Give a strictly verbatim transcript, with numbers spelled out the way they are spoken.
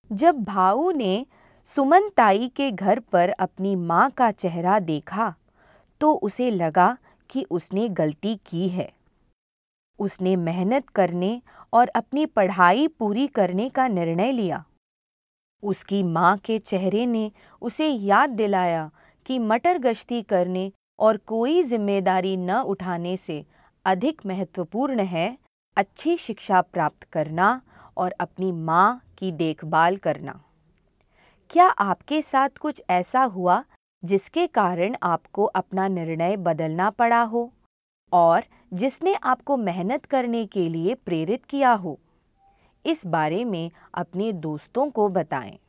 जब भाऊ ने सुमन ताई के घर पर अपनी माँ का चेहरा देखा तो उसे लगा कि उसने गलती की है। उसने मेहनत करने और अपनी पढ़ाई पूरी करने का निर्णय लिया। उसकी माँ के चेहरे ने उसे याद दिलाया कि मटर गश्ती करने और कोई जिम्मेदारी न उठाने से अधिक महत्वपूर्ण है अच्छी शिक्षा प्राप्त करना और अपनी माँ की देखभाल करना। क्या आपके साथ कुछ ऐसा हुआ जिसके कारण आपको अपना निर्णय बदलना पड़ा हो और जिसने आपको मेहनत करने के लिए प्रेरित किया हो? इस बारे में अपने दोस्तों को बताएं।